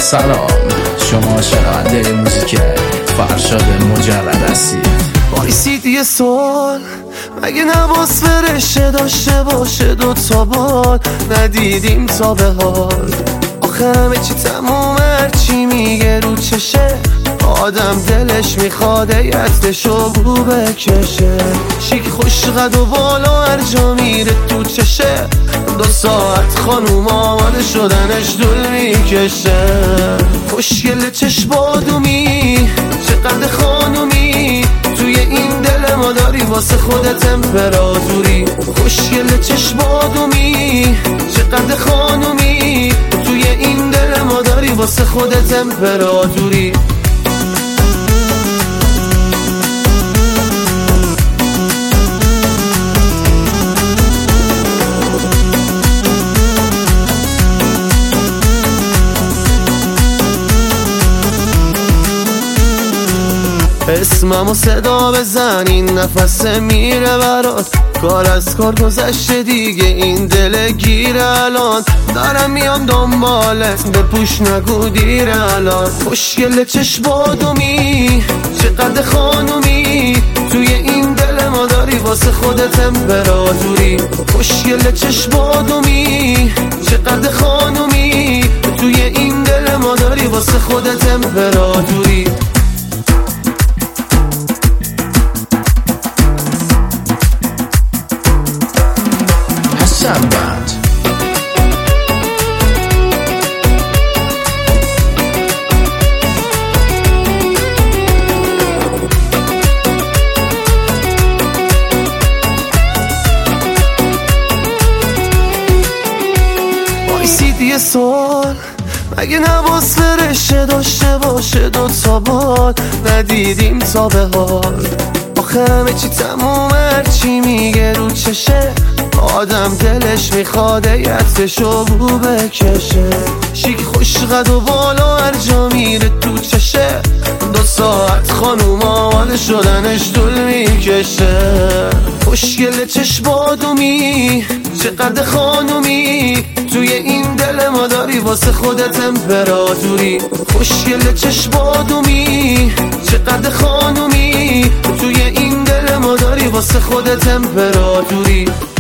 سلام، شما شنونده موزیک فرشاد مجرد هستید. وایسید یه سوال، مگه نباس فرشه داشته باشه دو تا بال ندیدیم تا به حال؟ آخه همه چی تموم، هرچی میگه رو چشه آدم دلش میخواد یتشو بو بکشه. شیک خوش قد و بالا هر جا میره تو چشه 2 ساعت خانوم آماده شدنش دل میکشه. خوشگل چشم بادومی چقدر خانومی، توی این دل ما داری واسه خودت امپراتوری. خوشگل چشم بادومی چقدر خانومی، توی این دل ما داری واسه خودت امپراتوری. اسممو صدا بزن، این نفس میره برات، کار از کار گذشته دیگه، این دل گیره الان. دارم میام دنبالت، بپوش نگو دیره الان. خوشگل چشم بادومی چقدر خانومی، توی این دل ما داری واسه خودت امپراتوری. خوشگل چشم بادومی چقدر خانومی، توی این دل ما داری واسه خودت امپراتوری. بند وایسید یه سوال، مگه نباس فرشه داشته باشه 2 تا بال ندیدیم تا به حال؟ آخه همه چی تموم، هرچی میگه رو چشه آدم دلش میخواد یتشو بو بکشه. شیک خوش قد و بالا هر جا میره تو چشه 2 ساعت خانوم آماده شدنش دل میکشه. خوشگل چشم بادومی چقدر خانومی، توی این دل ما داری واسه خودت امپراتوری. خوشگل چشم بادومی چقدر خانومی، توی این دل ما داری واسه خودت امپراتوری.